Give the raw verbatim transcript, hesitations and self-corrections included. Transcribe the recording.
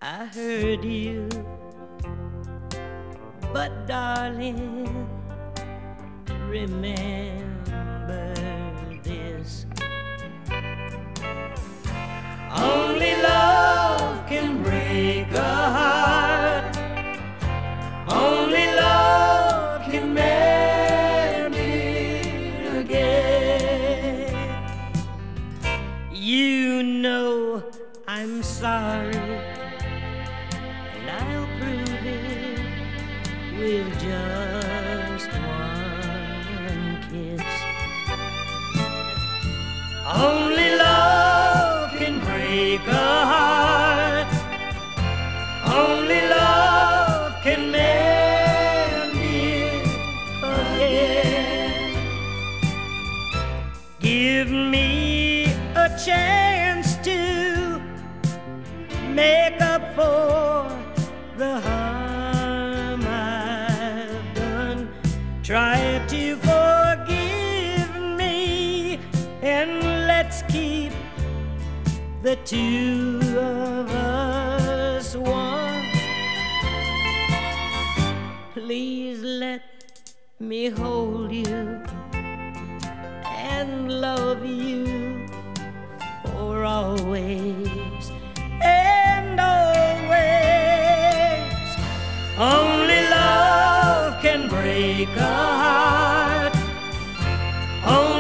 I heard you, but darling, remember this. Only love can break a heart. Only love can mend it again. You know I'm sorry, and I'll prove it with just one kiss. Only love can break a heart. Only love can mend it again. Give me a chance to make up for the harm I've done. Try to forgive me, and let's keep the two of us one. Please let me hold you and love you for always and always. Only love can break a heart. Only